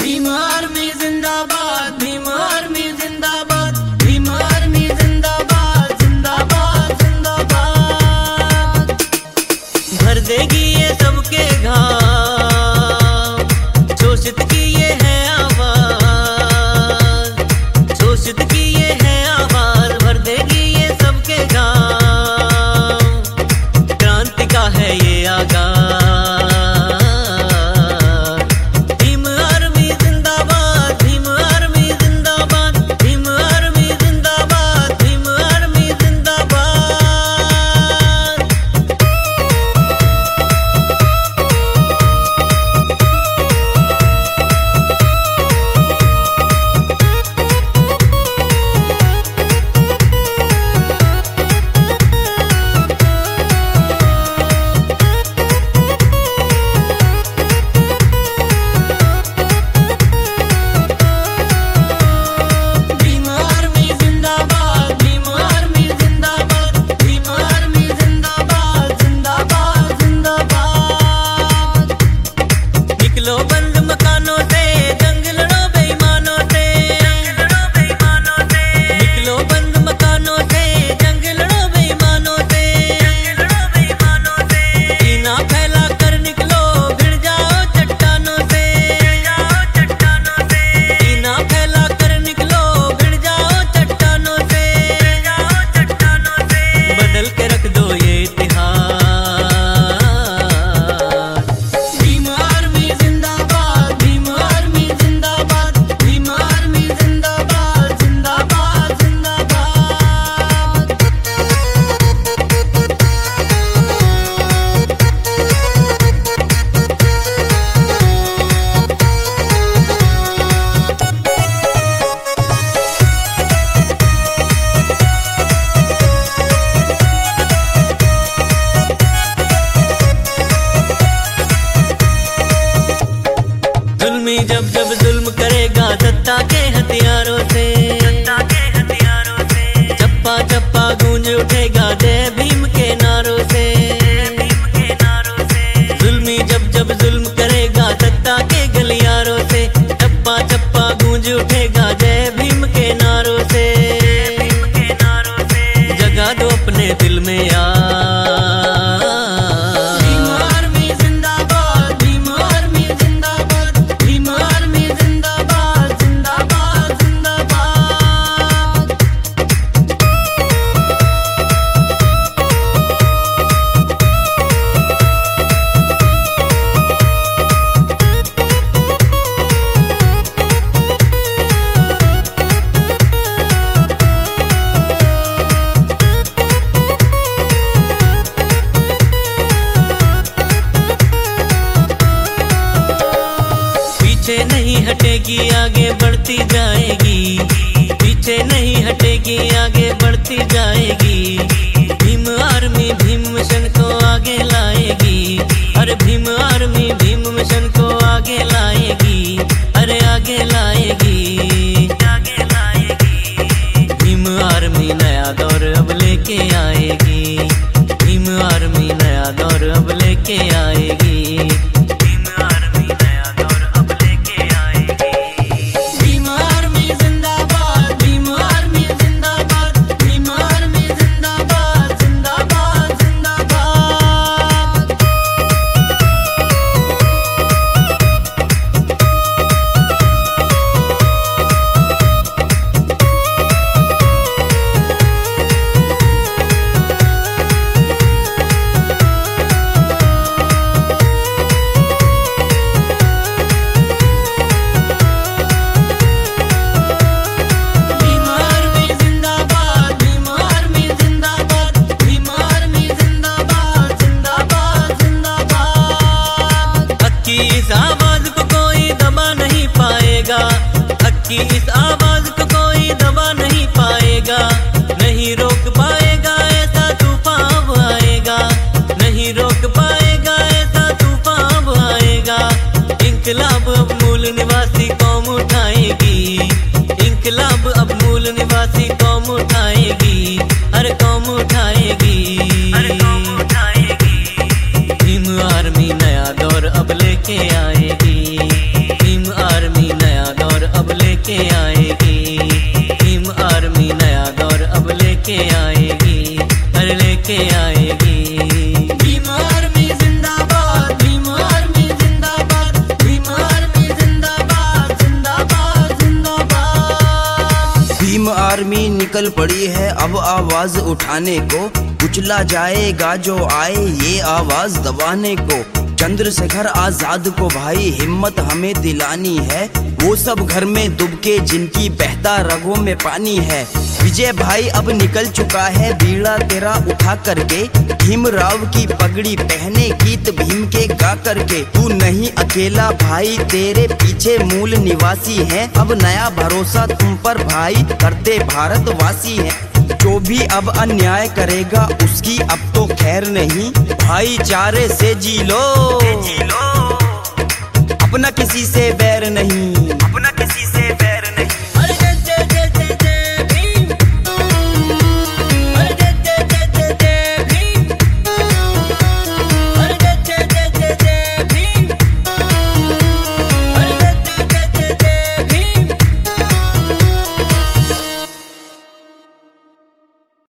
Bhim army जिंदाबाद, Bhim army जिंदाबाद, Bhim army जिंदाबाद, जिंदाबाद जिंदाबाद। भर देगी ये सबके घाव, शोषित की ये है आवाज, शोषित की ये है आवाज। भर देगी ये सबके घाव, क्रांति का है ये आगाज। जब जब जुल्म करेगा सत्ता के हथियारों से, चप्पा चप्पा गूंज उठेगा जय भीम के नारों से। जुल्मी जब जब जुल्म करेगा सत्ता के गलियारों से, चप्पा चप्पा गूंज उठेगा जय भीम के नारों से। जगा दो अपने दिल में यार, पीछे नहीं हटेगी आगे बढ़ती जाएगी, पीछे नहीं हटेगी आगे बढ़ती जाएगी। भीम आर्मी भीम मिशन को आगे लाएगी, अरे भीम आर्मी भीम मिशन को आगे लाएगी, अरे आगे लाएगी, आगे लाएगी। भीम आर्मी नया दौर अब लेके आएगी, भीम आर्मी नया दौर अब लेके आएगी। इस आवाज को कोई दबा नहीं पाएगा, हक की इस आवाज को कोई दबा नहीं पाएगा। नहीं रोक पाएगा ऐसा तूफान अब आएगा, नहीं रोक पाएगा ऐसा तूफान अब आएगा। इंकलाब अब मूल निवासी कौम उठाएगी, इंकलाब अब मूल निवासी कौम उठाएगी, अरे कौम उठाएगी, अरे कौम उठाएगी। भीम आर्मी नया दौर अब लेके आएगी, भीम आर्मी निकल पड़ी है अब आवाज उठाने को, कुचला जाएगा जो आए ये आवाज दबाने को। चंद्रशेखर आजाद को भाई हिम्मत हमें दिलानी है, वो सब घर में दुबके जिनकी बहता रगों में पानी है। विजय भाई अब निकल चुका है बीड़ा तेरा उठा करके, भीमराव की पगड़ी पहने गीत भीम के गा करके। तू नहीं अकेला भाई तेरे पीछे मूल निवासी है, अब नया भरोसा तुम पर भाई करते भारतवासी है। जो भी अब अन्याय करेगा उसकी अब तो खैर नहीं, भाईचारे से जी लो, अपना किसी से बैर नहीं, अपना किसी से बैर